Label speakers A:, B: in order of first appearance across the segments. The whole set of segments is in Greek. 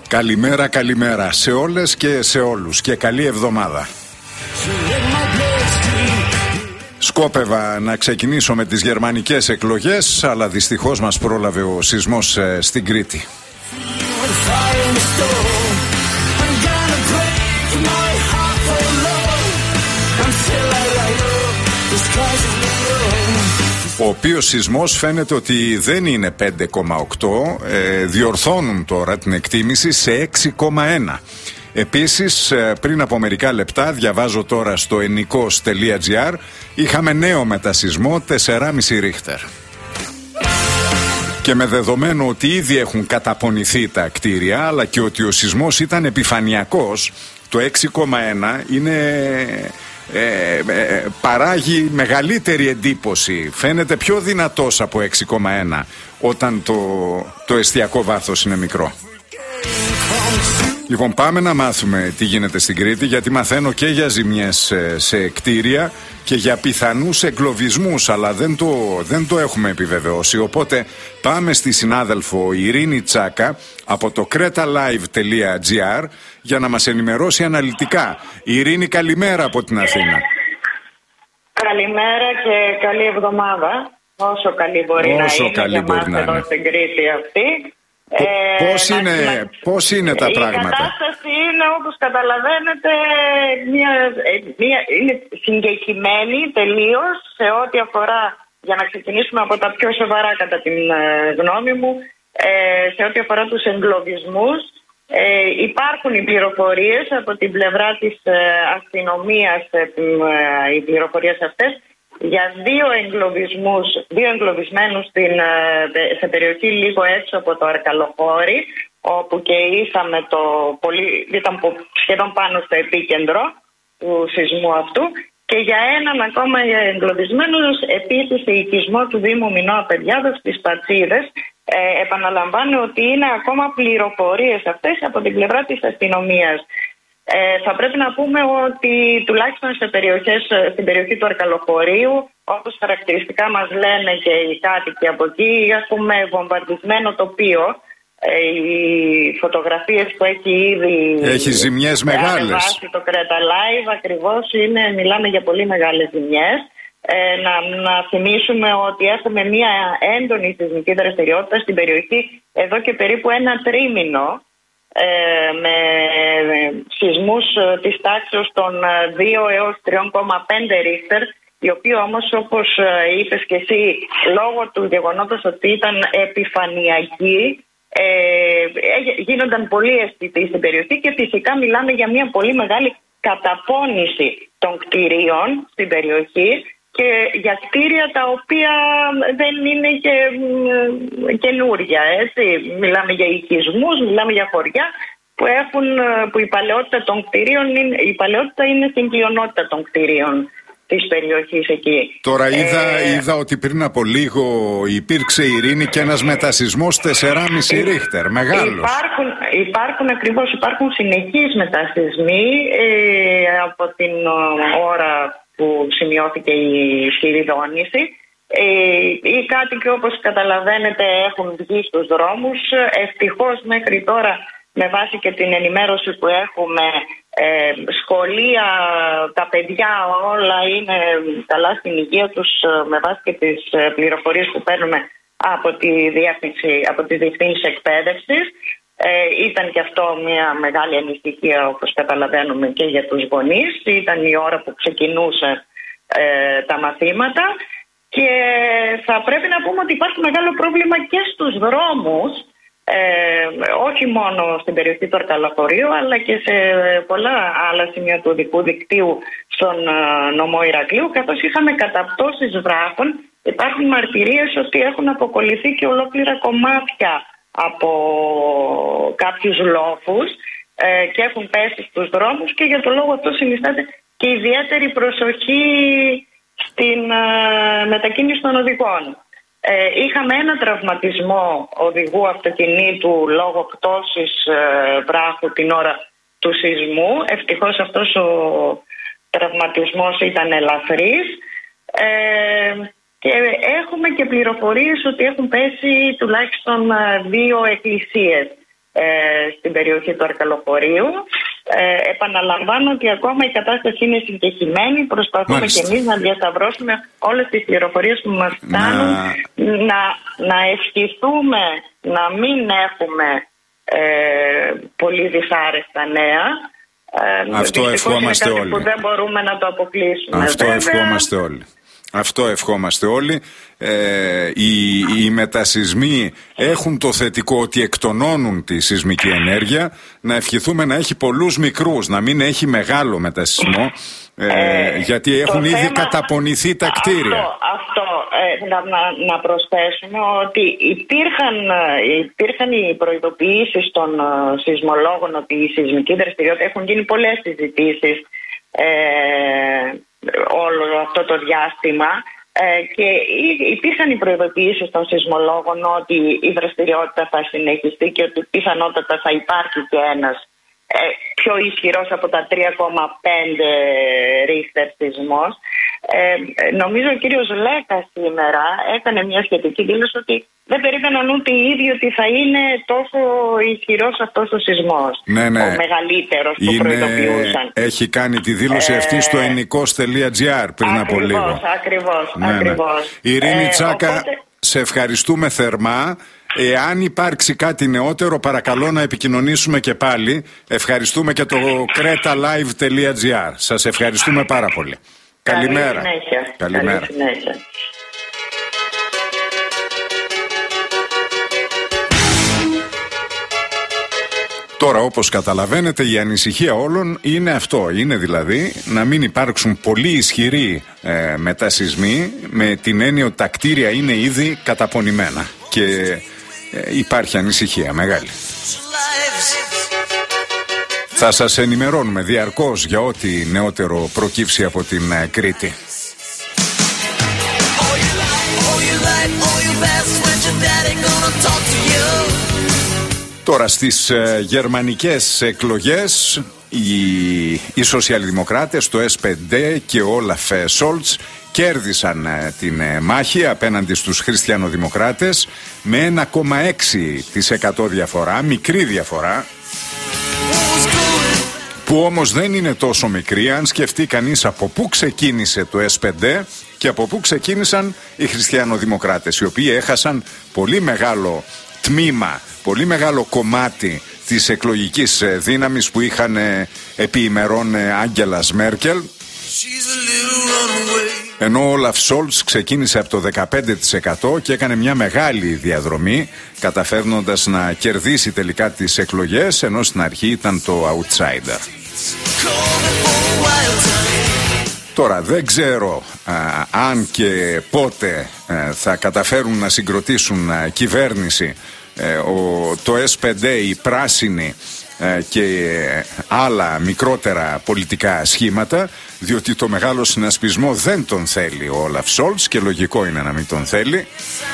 A: Καλημέρα, καλημέρα σε όλες και σε όλους και καλή εβδομάδα. Σκόπευα να ξεκινήσω με τις γερμανικές εκλογές, αλλά δυστυχώς μας πρόλαβε ο σεισμός στην Κρήτη. Ο οποίος σεισμός φαίνεται ότι δεν είναι 5,8, διορθώνουν τώρα την εκτίμηση σε 6,1. Επίσης, πριν από μερικά λεπτά, διαβάζω τώρα στο ennikos.gr, είχαμε νέο μετασεισμό 4,5 ρίχτερ. Και με δεδομένο ότι ήδη έχουν καταπονηθεί τα κτίρια, αλλά και ότι ο σεισμός ήταν επιφανειακός, το 6,1 είναι... παράγει μεγαλύτερη εντύπωση. Φαίνεται πιο δυνατός από 6,1 όταν το εστιακό βάθος είναι μικρό. Λοιπόν, πάμε να μάθουμε τι γίνεται στην Κρήτη, γιατί μαθαίνω και για ζημιές σε κτίρια και για πιθανούς εγκλωβισμούς, αλλά δεν το έχουμε επιβεβαιώσει. Οπότε πάμε στη συνάδελφο Ειρήνη Τσάκα από το cretalive.gr για να μας ενημερώσει αναλυτικά. Ειρήνη, καλημέρα από την Αθήνα.
B: Καλημέρα και καλή εβδομάδα. Όσο καλή μπορεί να είναι για μας εδώ στην Κρήτη αυτή.
A: Πώς είναι τα πράγματα?
B: Η κατάσταση είναι, όπως καταλαβαίνετε, είναι συγκεκριμένη τελείως σε ό,τι αφορά, για να ξεκινήσουμε από τα πιο σοβαρά κατά την γνώμη μου, σε ό,τι αφορά τους εγκλωβισμούς. Υπάρχουν οι πληροφορίες από την πλευρά της αστυνομίας, οι πληροφορίες αυτές, για δύο εγκλωβισμένους σε περιοχή λίγο έξω από το Αρκαλοχώρι, όπου και ήταν σχεδόν πάνω στο επίκεντρο του σεισμού αυτού, και για έναν ακόμα εγκλωβισμένο επίσης σε οικισμό του Δήμου Μινώα Παιδιάδος στις Πατσίδες. Επαναλαμβάνω ότι είναι ακόμα πληροφορίες αυτές από την πλευρά της αστυνομίας. Θα πρέπει να πούμε ότι τουλάχιστον στην περιοχή του Αρκαλοχωρίου, όπως χαρακτηριστικά μας λένε και οι κάτοικοι από εκεί, έχουμε βομβαρδισμένο τοπίο. Οι φωτογραφίες που έχει ήδη...
A: Έχει ζημιές μεγάλες.
B: Το cretalive ακριβώς μιλάμε για πολύ μεγάλες ζημιές. Να θυμίσουμε ότι έχουμε μια έντονη σεισμική δραστηριότητα στην περιοχή εδώ και περίπου ένα τρίμηνο, με σεισμούς της τάξης των 2 έως 3,5 ρίχτερ, οι οποίοι όμως, όπως είπες και εσύ, λόγω του γεγονότος ότι ήταν επιφανειακοί, γίνονταν πολύ αισθητοί στην περιοχή και φυσικά μιλάμε για μια πολύ μεγάλη καταπώνηση των κτηρίων στην περιοχή και για κτίρια τα οποία δεν είναι και καινούρια, έτσι. Μιλάμε για οικισμούς, μιλάμε για χωριά που η παλαιότητα των κτηρίων η παλαιότητα είναι στην πλειονότητα των κτηρίων της περιοχής εκεί.
A: Τώρα είδα ότι πριν από λίγο υπήρξε, Ειρήνη, και ένας μετασεισμός 4,5 ρίχτερ, μεγάλος.
B: Υπάρχουν συνεχείς μετασεισμοί από την ώρα που σημειώθηκε η ισχυρή δόνηση. Οι κάτοικοι, όπως καταλαβαίνετε, έχουν βγει στους δρόμους. Ευτυχώς μέχρι τώρα, με βάση και την ενημέρωση που έχουμε, σχολεία, τα παιδιά όλα είναι καλά στην υγεία τους, με βάση και τις πληροφορίες που παίρνουμε από τη Διευθύνση Εκπαίδευσης. Ήταν και αυτό μια μεγάλη ανησυχία, όπως καταλαβαίνουμε, και για τους γονείς. Ήταν η ώρα που ξεκινούσε τα μαθήματα και θα πρέπει να πούμε ότι υπάρχει μεγάλο πρόβλημα και στους δρόμους, όχι μόνο στην περιοχή του Αρκαλοχωρίου, αλλά και σε πολλά άλλα σημεία του οδικού δικτύου στον νομό Ηρακλείου, καθώς είχαμε καταπτώσεις βράχων. Υπάρχουν μαρτυρίες ότι έχουν αποκολληθεί και ολόκληρα κομμάτια από κάποιους λόφους και έχουν πέσει στους δρόμους, και για τον λόγο αυτό συνιστάται και ιδιαίτερη προσοχή στην μετακίνηση των οδηγών. Είχαμε ένα τραυματισμό οδηγού αυτοκινήτου λόγω πτώσης βράχου την ώρα του σεισμού. Ευτυχώς αυτός ο τραυματισμός ήταν ελαφρύς. Και έχουμε και πληροφορίες ότι έχουν πέσει τουλάχιστον 2 εκκλησίες. στην περιοχή του Αρκαλοχωρίου. Επαναλαμβάνω ότι ακόμα η κατάσταση είναι συγκεχημένη. Προσπαθούμε και εμείς να διασταυρώσουμε όλες τις πληροφορίες που μας φτάνουν, να ευχηθούμε να μην έχουμε πολύ δυσάρεστα νέα.
A: Αυτό ευχόμαστε όλοι.
B: Που δεν μπορούμε να το αποκλείσουμε.
A: Αυτό ευχόμαστε όλοι. Αυτό ευχόμαστε όλοι. Οι μετασυσμοί έχουν το θετικό ότι εκτονώνουν τη σεισμική ενέργεια. Να ευχηθούμε να έχει πολλούς μικρούς, να μην έχει μεγάλο μετασυσμό, γιατί έχουν ήδη καταπονηθεί τα κτίρια.
B: Να προσθέσουμε ότι υπήρχαν οι προειδοποιήσεις των σεισμολόγων ότι η σεισμική δραστηριότητα, έχουν γίνει πολλές συζητήσεις όλο αυτό το διάστημα, και υπήρχαν οι προειδοποιήσεις των σεισμολόγων ότι η δραστηριότητα θα συνεχιστεί και ότι πιθανότατα θα υπάρχει και ένας πιο ισχυρός από τα 3,5 ρίχτερ σεισμός. Νομίζω ο κύριος Λέκας σήμερα έκανε μια σχετική δήλωση ότι δεν περίμεναν ούτε οι ίδιοι ότι θα είναι τόσο ισχυρός αυτός ο σεισμός.
A: Ναι.
B: Ο μεγαλύτερος που προειδοποιούσαν.
A: Έχει κάνει τη δήλωση αυτή στο ennikos.gr πριν από λίγο.
B: Ακριβώς.
A: Ειρήνη Τσάκα, σε ευχαριστούμε θερμά. Εάν υπάρξει κάτι νεότερο, παρακαλώ να επικοινωνήσουμε και πάλι. Ευχαριστούμε και το kretalive.gr. Σας ευχαριστούμε πάρα πολύ. Καλημέρα.
B: Καλημέρα. Καλή συνέχεια.
A: Τώρα, όπως καταλαβαίνετε, η ανησυχία όλων είναι αυτό. Είναι δηλαδή να μην υπάρξουν πολύ ισχυροί μετασυσμοί, με την έννοια ότι τα κτίρια είναι ήδη καταπονημένα. Και υπάρχει ανησυχία μεγάλη. Θα σας ενημερώνουμε διαρκώς για ό,τι νεότερο προκύψει από την Κρήτη. Τώρα στις γερμανικές εκλογές οι σοσιαλδημοκράτες, το S5 και ο Όλαφ Σόλτς κέρδισαν την μάχη απέναντι στους χριστιανοδημοκράτες με 1,6% διαφορά, μικρή διαφορά, που όμως δεν είναι τόσο μικρή αν σκεφτεί κανείς από πού ξεκίνησε το S5 και από πού ξεκίνησαν οι χριστιανοδημοκράτες, οι οποίοι έχασαν πολύ μεγάλο τμήμα, πολύ μεγάλο κομμάτι της εκλογικής δύναμης που είχαν επί ημερών Άγγελας Μέρκελ, ενώ ο Όλαφ Σόλτς ξεκίνησε από το 15% και έκανε μια μεγάλη διαδρομή, καταφέρνοντας να κερδίσει τελικά τις εκλογές, ενώ στην αρχή ήταν το outsider. Τώρα δεν ξέρω αν και πότε θα καταφέρουν να συγκροτήσουν κυβέρνηση το S5, οι πράσινοι και άλλα μικρότερα πολιτικά σχήματα, διότι το μεγάλο συνασπισμό δεν τον θέλει ο Όλαφ Σόλτς και λογικό είναι να μην τον θέλει.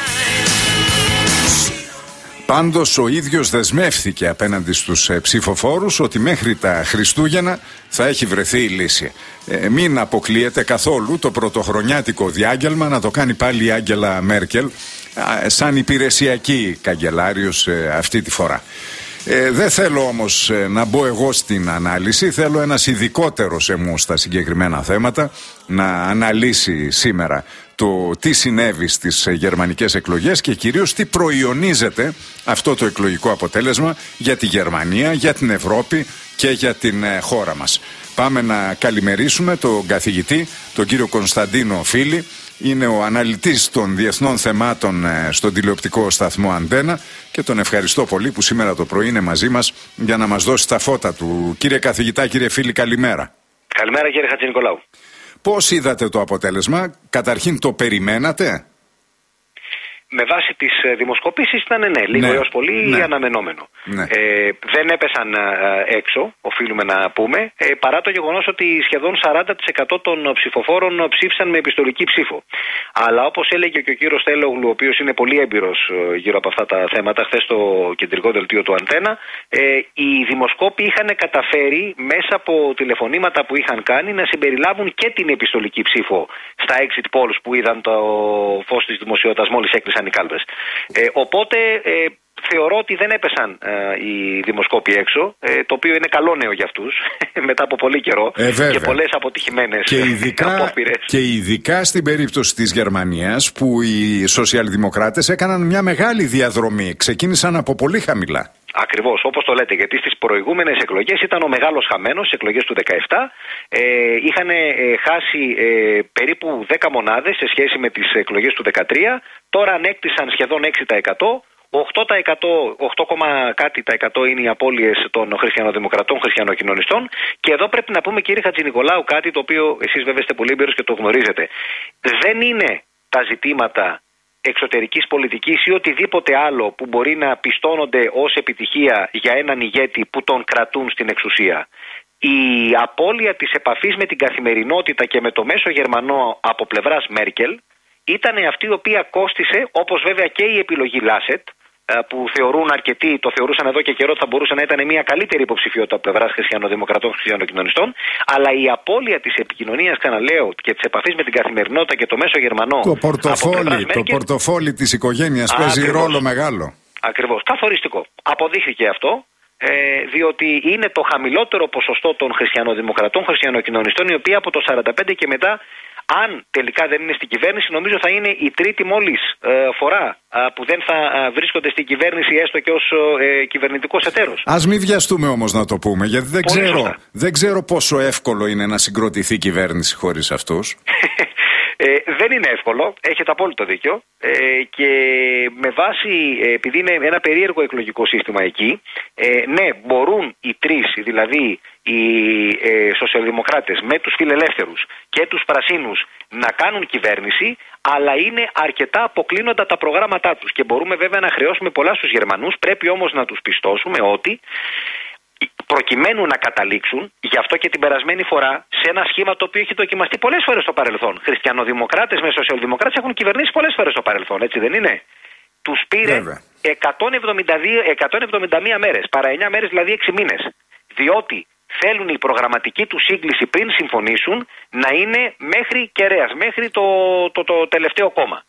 A: Πάντως ο ίδιος δεσμεύθηκε απέναντι στους ψηφοφόρους ότι μέχρι τα Χριστούγεννα θα έχει βρεθεί η λύση. Μην αποκλείεται καθόλου το πρωτοχρονιάτικο διάγγελμα να το κάνει πάλι η Άγγελα Μέρκελ σαν υπηρεσιακή καγκελάριος αυτή τη φορά. Δεν θέλω όμως να μπω εγώ στην ανάλυση. Θέλω ένας ειδικότερος εμού στα συγκεκριμένα θέματα να αναλύσει σήμερα το τι συνέβη στις γερμανικές εκλογές και κυρίως τι προϊονίζεται αυτό το εκλογικό αποτέλεσμα για τη Γερμανία, για την Ευρώπη και για την χώρα μας. Πάμε να καλημερίσουμε τον καθηγητή, τον κύριο Κωνσταντίνο Φίλη. Είναι ο αναλυτής των διεθνών θεμάτων στον τηλεοπτικό σταθμό Αντένα και τον ευχαριστώ πολύ που σήμερα το πρωί είναι μαζί μας για να μας δώσει τα φώτα του. Κύριε καθηγητά, κύριε Φίλη, καλημέρα.
C: Καλημέρα κύριε Χατζηνικολάου.
A: Πώς είδατε το αποτέλεσμα, καταρχήν το περιμένατε?
C: Με βάση τις δημοσκοπήσεις ήταν ναι, λίγο έως πολύ αναμενόμενο.
A: Ναι.
C: Δεν έπεσαν έξω, οφείλουμε να πούμε, παρά το γεγονός ότι σχεδόν 40% των ψηφοφόρων ψήφισαν με επιστολική ψήφο. Αλλά όπως έλεγε και ο κύριος Τέλογλου, ο οποίος είναι πολύ έμπειρος γύρω από αυτά τα θέματα, χθες στο κεντρικό δελτίο του Αντένα, οι δημοσκόποι είχαν καταφέρει μέσα από τηλεφωνήματα που είχαν κάνει να συμπεριλάβουν και την επιστολική ψήφο στα exit polls που είδαν το φως της δημοσιότητας μόλις έκλεισαν οι κάλπες. Οπότε θεωρώ ότι δεν έπεσαν οι δημοσκόποι έξω, το οποίο είναι καλό νέο για αυτούς μετά από πολύ καιρό και πολλές αποτυχημένες απόπειρες.
A: Και ειδικά στην περίπτωση της Γερμανίας, που οι σοσιαλδημοκράτες έκαναν μια μεγάλη διαδρομή, ξεκίνησαν από πολύ χαμηλά.
C: Ακριβώς, όπως το λέτε, γιατί στις προηγούμενες εκλογές ήταν ο μεγάλος χαμένος, στις εκλογές του 2017. Είχαν χάσει περίπου 10 μονάδες σε σχέση με τις εκλογές του 2013. Τώρα ανέκτησαν σχεδόν 6%. 8,κάτι% είναι οι απώλειες των χριστιανοδημοκρατών, χριστιανοκοινωνιστών. Και εδώ πρέπει να πούμε, κύριε Χατζηνικολάου, κάτι το οποίο εσείς βέβαια είστε πολύ έμπειρος και το γνωρίζετε. Δεν είναι τα ζητήματα εξωτερικής πολιτικής ή οτιδήποτε άλλο που μπορεί να πιστώνονται ως επιτυχία για έναν ηγέτη που τον κρατούν στην εξουσία. Η απώλεια της επαφής με την καθημερινότητα και με το μέσο Γερμανό από πλευράς Μέρκελ ήταν αυτή η οποία κόστισε, όπως βέβαια και η επιλογή Λάσετ, που θεωρούν αρκετοί, το θεωρούσαν εδώ και καιρό ότι θα μπορούσε να ήταν μια καλύτερη υποψηφιότητα από πλευράς χριστιανοδημοκρατών, χριστιανοκοινωνιστών, αλλά η απώλεια της επικοινωνίας, ξαναλέω, και της επαφής με την καθημερινότητα και το μέσο Γερμανό.
A: Το πορτοφόλι της οικογένειας παίζει ρόλο μεγάλο.
C: Ακριβώς. Καθοριστικό. Αποδείχθηκε αυτό. Διότι είναι το χαμηλότερο ποσοστό των χριστιανοδημοκρατών, χριστιανοκοινωνιστών, οι οποίοι από το 45 και μετά, αν τελικά δεν είναι στην κυβέρνηση, νομίζω θα είναι η τρίτη μόλις φορά που δεν θα βρίσκονται στην κυβέρνηση, έστω και ως κυβερνητικός εταίρος.
A: Ας μην βιαστούμε όμως να το πούμε, γιατί δεν ξέρω πόσο εύκολο είναι να συγκροτηθεί κυβέρνηση χωρίς αυτούς.
C: Δεν είναι εύκολο, έχετε απόλυτο δίκιο, και με βάση, επειδή είναι ένα περίεργο εκλογικό σύστημα εκεί, ναι, μπορούν οι τρεις, δηλαδή οι σοσιαλδημοκράτες με τους φιλελεύθερους και τους πρασίνους να κάνουν κυβέρνηση, αλλά είναι αρκετά αποκλίνοντα τα προγράμματά τους και μπορούμε βέβαια να χρεώσουμε πολλά στους Γερμανούς. Πρέπει όμως να τους πιστώσουμε ότι προκειμένου να καταλήξουν, γι' αυτό και την περασμένη φορά, σε ένα σχήμα το οποίο έχει δοκιμαστεί πολλές φορές στο παρελθόν. Χριστιανοδημοκράτες με σοσιαλδημοκράτες έχουν κυβερνήσει πολλές φορές στο παρελθόν, έτσι δεν είναι? Τους πήρε 171 μέρες, παρά 9 μέρες, δηλαδή 6 μήνες. Διότι θέλουν η προγραμματική του σύγκληση πριν συμφωνήσουν να είναι μέχρι κεραίας, μέχρι το τελευταίο κόμμα.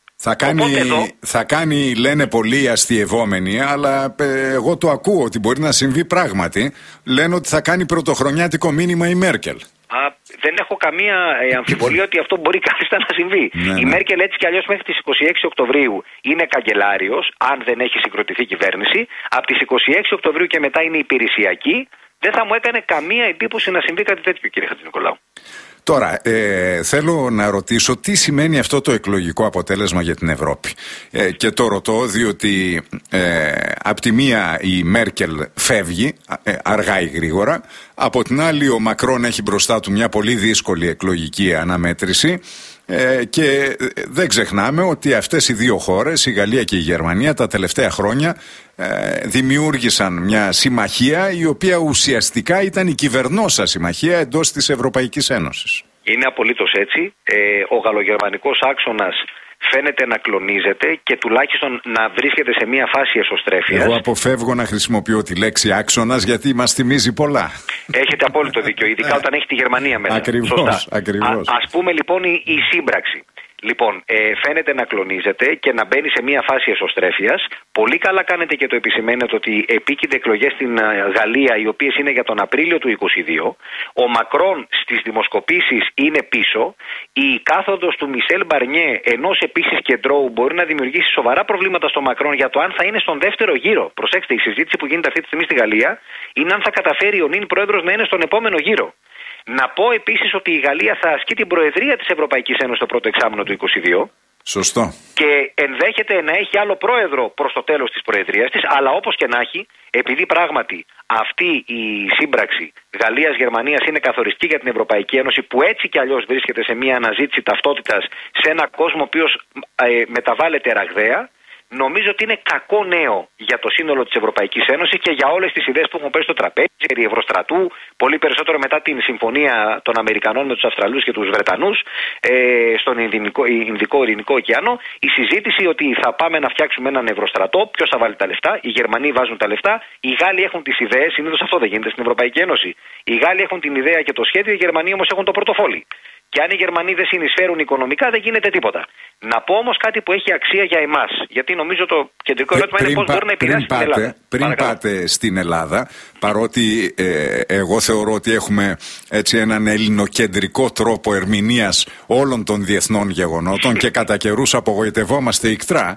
A: Θα κάνει, λένε πολλοί αστειευόμενοι, αλλά εγώ το ακούω ότι μπορεί να συμβεί πράγματι. Λένε ότι θα κάνει πρωτοχρονιάτικο μήνυμα η Μέρκελ.
C: Δεν έχω καμία αμφιβολία ότι αυτό μπορεί κάλλιστα να συμβεί. Η Μέρκελ έτσι κι αλλιώς μέχρι τις 26 Οκτωβρίου είναι καγκελάριος, αν δεν έχει συγκροτηθεί κυβέρνηση. Από τις 26 Οκτωβρίου και μετά είναι υπηρεσιακή. Δεν θα μου έκανε καμία εντύπωση να συμβεί κάτι τέτοιο, κύριε Χατζηνικολάου.
A: Τώρα, θέλω να ρωτήσω τι σημαίνει αυτό το εκλογικό αποτέλεσμα για την Ευρώπη. Και το ρωτώ διότι από τη μία η Μέρκελ φεύγει αργά ή γρήγορα, από την άλλη ο Μακρόν έχει μπροστά του μια πολύ δύσκολη εκλογική αναμέτρηση. Και δεν ξεχνάμε ότι αυτές οι δύο χώρες, η Γαλλία και η Γερμανία, τα τελευταία χρόνια δημιούργησαν μια συμμαχία η οποία ουσιαστικά ήταν η κυβερνόσα συμμαχία εντός της Ευρωπαϊκής Ένωσης.
C: Είναι απολύτως έτσι. Ο γαλλογερμανικός άξονας φαίνεται να κλονίζεται και τουλάχιστον να βρίσκεται σε μια φάση εσωστρέφειας.
A: Εγώ αποφεύγω να χρησιμοποιώ τη λέξη άξονας γιατί μας θυμίζει πολλά.
C: Έχετε απόλυτο δίκιο, ειδικά όταν έχει τη Γερμανία μέσα.
A: Ακριβώς.
C: Ας πούμε λοιπόν η σύμπραξη. Λοιπόν, φαίνεται να κλονίζεται και να μπαίνει σε μια φάση εσωστρέφειας. Πολύ καλά κάνετε και το επισημαίνετε ότι επίκυνται εκλογές στην Γαλλία, οι οποίες είναι για τον Απρίλιο του 2022. Ο Μακρόν στις δημοσκοπήσεις είναι πίσω. Η κάθοδος του Μισελ Μπαρνιέ, ενός επίσης κεντρώου, μπορεί να δημιουργήσει σοβαρά προβλήματα στο Μακρόν για το αν θα είναι στον δεύτερο γύρο. Προσέξτε, η συζήτηση που γίνεται αυτή τη στιγμή στη Γαλλία είναι αν θα καταφέρει ο νυν πρόεδρος να είναι στον επόμενο γύρο. Να πω επίσης ότι η Γαλλία θα ασκεί την προεδρία της Ευρωπαϊκής Ένωσης το πρώτο εξάμηνο του 2022.
A: Σωστό.
C: Και ενδέχεται να έχει άλλο πρόεδρο προς το τέλος της προεδρίας της, αλλά όπως και να έχει, επειδή πράγματι αυτή η σύμπραξη Γαλλίας-Γερμανίας είναι καθοριστική για την Ευρωπαϊκή Ένωση, που έτσι κι αλλιώς βρίσκεται σε μια αναζήτηση ταυτότητας σε ένα κόσμο ο οποίος μεταβάλλεται ραγδαία, νομίζω ότι είναι κακό νέο για το σύνολο της Ευρωπαϊκής Ένωσης και για όλες τις ιδέες που έχουν πέσει στο τραπέζι, περί Ευρωστρατού, πολύ περισσότερο μετά την συμφωνία των Αμερικανών με τους Αυστραλούς και τους Βρετανούς στον Ινδικό-Ειρηνικό ωκεανό. Η συζήτηση ότι θα πάμε να φτιάξουμε έναν Ευρωστρατό, ποιος θα βάλει τα λεφτά, οι Γερμανοί βάζουν τα λεφτά, οι Γάλλοι έχουν τις ιδέες, συνήθως αυτό δεν γίνεται στην Ευρωπαϊκή Ένωση. Οι Γάλλοι έχουν την ιδέα και το σχέδιο, οι Γερμανοί όμως έχουν το πορτοφόλι. Και αν οι Γερμανοί δεν συνεισφέρουν οικονομικά, δεν γίνεται τίποτα. Να πω όμως κάτι που έχει αξία για εμάς. Γιατί νομίζω το κεντρικό ερώτημα είναι πώς μπορεί να επηρεάσει την Ελλάδα.
A: Πριν πάτε στην Ελλάδα, παρότι εγώ θεωρώ ότι έχουμε έτσι έναν ελληνοκεντρικό τρόπο ερμηνείας όλων των διεθνών γεγονότων και κατά καιρούς απογοητευόμαστε ικτρά,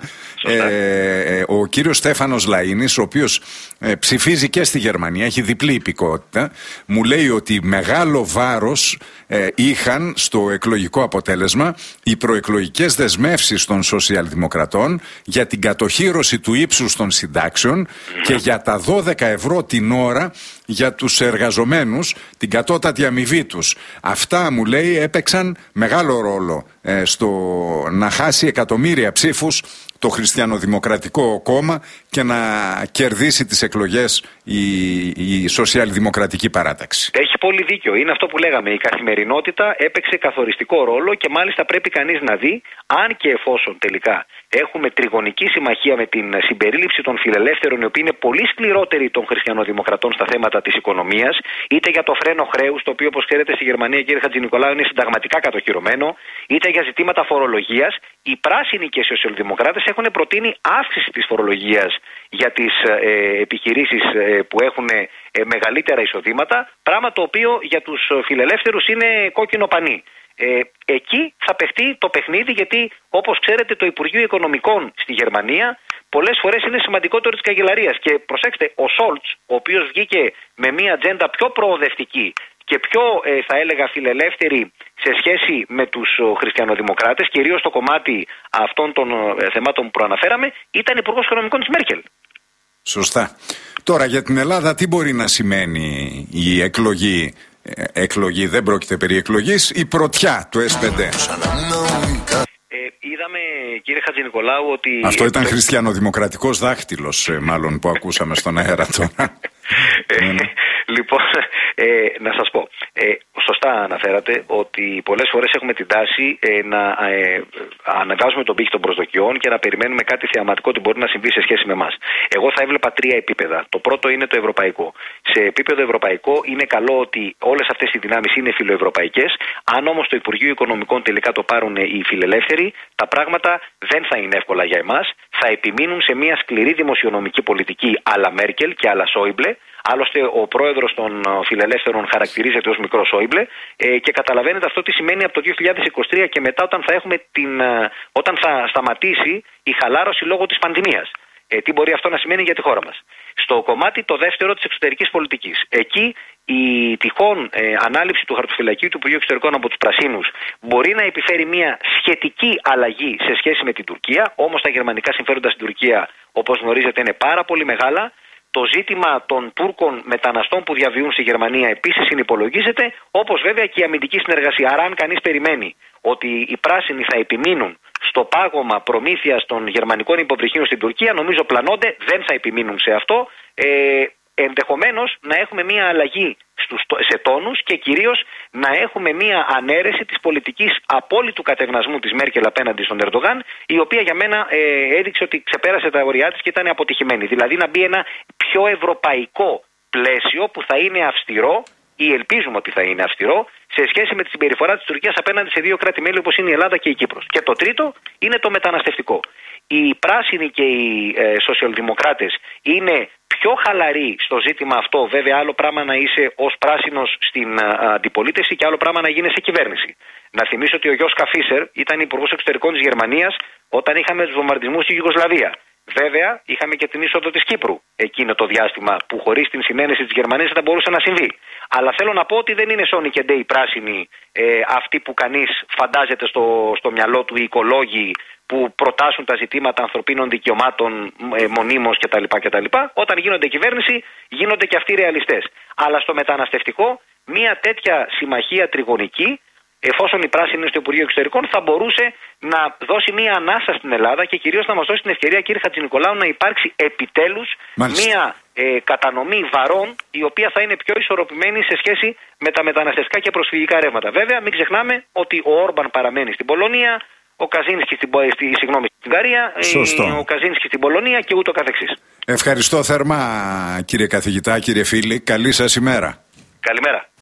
A: ο κύριος Στέφανος Λαΐνης, ο οποίος ψηφίζει και στη Γερμανία, έχει διπλή υπηκότητα, μου λέει ότι μεγάλο βάρος είχαν στο εκλογικό αποτέλεσμα οι προεκλογικές δεσμεύσεις των σοσιαλδημοκρατών για την κατοχύρωση του ύψους των συντάξεων και για τα 12 ευρώ την ώρα για τους εργαζομένους, την κατώτατη αμοιβή τους. Αυτά, μου λέει, έπαιξαν μεγάλο ρόλο στο να χάσει εκατομμύρια ψήφους το Χριστιανοδημοκρατικό κόμμα και να κερδίσει τις εκλογές η Σοσιαλδημοκρατική Παράταξη.
C: Έχει πολύ δίκιο. Είναι αυτό που λέγαμε. Η καθημερινότητα έπαιξε καθοριστικό ρόλο και μάλιστα πρέπει κανείς να δει αν και εφόσον τελικά έχουμε τριγωνική συμμαχία με την συμπερίληψη των φιλελεύθερων, οι οποίοι είναι πολύ σκληρότεροι των χριστιανοδημοκρατών στα θέματα της οικονομίας, είτε για το φρένο χρέους, το οποίο όπως ξέρετε στη Γερμανία, κύριε Χατζηνικολάου, είναι συνταγματικά κατοχυρωμένο, είτε για ζητήματα φορολογίας. Οι πράσινοι και οι σοσιαλδημοκράτες έχουν προτείνει αύξηση της φορολογίας για τις επιχειρήσεις που έχουν μεγαλύτερα εισοδήματα, πράγμα το οποίο για τους φιλελεύθερους είναι κόκκινο πανί. Εκεί θα παιχτεί το παιχνίδι, γιατί όπως ξέρετε το Υπουργείο Οικονομικών στη Γερμανία πολλές φορές είναι σημαντικότερο της καγκελαρίας. Και προσέξτε, ο Σόλτς, ο οποίος βγήκε με μια ατζέντα πιο προοδευτική και πιο θα έλεγα φιλελεύθερη σε σχέση με τους χριστιανοδημοκράτες, κυρίως στο κομμάτι αυτών των θεμάτων που προαναφέραμε, ήταν υπουργός οικονομικών της Μέρκελ.
A: Σωστά. Τώρα για την Ελλάδα τι μπορεί να σημαίνει η εκλογή? Εκλογή, δεν πρόκειται περί εκλογής, η πρωτιά του S5.
C: Είδαμε, κύριε Χατζηνικολάου, ότι...
A: Αυτό ήταν χριστιανοδημοκρατικός δάχτυλος, μάλλον, που ακούσαμε στον αέρα τώρα.
C: Λοιπόν, να σας πω, σωστά αναφέρατε ότι πολλές φορές έχουμε την τάση να ανεβάζουμε τον πύχη των προσδοκιών και να περιμένουμε κάτι θεαματικό ότι μπορεί να συμβεί σε σχέση με εμάς. Εγώ θα έβλεπα τρία επίπεδα. Το πρώτο είναι το ευρωπαϊκό. Σε επίπεδο ευρωπαϊκό είναι καλό ότι όλες αυτές οι δυνάμεις είναι φιλοευρωπαϊκές. Αν όμως το Υπουργείο Οικονομικών τελικά το πάρουν οι φιλελεύθεροι, τα πράγματα δεν θα είναι εύκολα για εμάς. Θα επιμείνουν σε μια σκληρή δημοσιονομική πολιτική à la Μέρκελ και à la Σόιμπλε. Άλλωστε, ο πρόεδρος των φιλελεύθερων χαρακτηρίζεται ως μικρό Σόιμπλε και καταλαβαίνετε αυτό τι σημαίνει από το 2023 και μετά, όταν θα σταματήσει η χαλάρωση λόγω της πανδημίας. Τι μπορεί αυτό να σημαίνει για τη χώρα μας. Στο κομμάτι το δεύτερο της εξωτερικής πολιτικής. Εκεί η τυχόν ανάληψη του χαρτοφυλακίου του Υπουργείου Εξωτερικών από τους Πρασίνους μπορεί να επιφέρει μια σχετική αλλαγή σε σχέση με την Τουρκία. Όμως τα γερμανικά συμφέροντα στην Τουρκία, όπως γνωρίζετε, είναι πάρα πολύ μεγάλα. Το ζήτημα των Τούρκων μεταναστών που διαβιούν στη Γερμανία επίσης συνυπολογίζεται, όπως βέβαια και η αμυντική συνεργασία. Άρα, αν κανείς περιμένει ότι οι πράσινοι θα επιμείνουν στο πάγωμα προμήθειας των γερμανικών υποβρυχίων στην Τουρκία, νομίζω πλανώνται, δεν θα επιμείνουν σε αυτό. Ενδεχομένως να έχουμε μια αλλαγή σε τόνους και κυρίως να έχουμε μια ανέρεση της πολιτικής απόλυτου κατευνασμού της Μέρκελ απέναντι στον Ερντογάν, η οποία για μένα έδειξε ότι ξεπέρασε τα όρια της και ήταν αποτυχημένη. Δηλαδή να μπει ένα πιο ευρωπαϊκό πλαίσιο που θα είναι αυστηρό, ή ελπίζουμε ότι θα είναι αυστηρό, σε σχέση με τη συμπεριφορά της Τουρκίας απέναντι σε δύο κράτη-μέλη όπως είναι η Ελλάδα και η Κύπρος. Και το τρίτο είναι το μεταναστευτικό. Οι πράσινοι και οι σοσιαλδημοκράτες είναι πιο χαλαροί στο ζήτημα αυτό. Βέβαια, άλλο πράγμα να είσαι ως πράσινος στην αντιπολίτευση και άλλο πράγμα να γίνεις σε κυβέρνηση. Να θυμίσω ότι ο Γιώσκα Φίσερ ήταν υπουργός εξωτερικών της Γερμανίας όταν είχαμε τους βομβαρδισμούς στη Ιουγκοσλαβία. Βέβαια, είχαμε και την είσοδο της Κύπρου εκείνο το διάστημα που χωρίς την συνένεση της Γερμανίας δεν μπορούσε να συμβεί. Αλλά θέλω να πω ότι δεν είναι Sony και Day πράσινοι αυτοί που κανείς φαντάζεται στο μυαλό του, οι οικολόγοι που προτάσουν τα ζητήματα ανθρωπίνων δικαιωμάτων μονίμως κτλ. Όταν γίνονται κυβέρνηση, γίνονται και αυτοί ρεαλιστές. Αλλά στο μεταναστευτικό, μια τέτοια συμμαχία τριγωνική, εφόσον η πράσινη είναι στο Υπουργείο Εξωτερικών, θα μπορούσε να δώσει μια ανάσα στην Ελλάδα και κυρίως να μας δώσει την ευκαιρία, κύριε Χατζηνικολάου, να υπάρξει επιτέλους μια κατανομή βαρών, η οποία θα είναι πιο ισορροπημένη σε σχέση με τα μεταναστευτικά και προσφυγικά ρεύματα. Βέβαια, μην ξεχνάμε ότι ο Όρμπαν παραμένει στην Πολωνία, ο Καζίνσκι στην Ουγγαρία, ο Καζίνσκι στην Πολωνία και ούτω καθεξής.
A: Ευχαριστώ θερμά, κύριε καθηγητά, κύριε φίλη. Καλή σας ημέρα.
C: Καλημέρα.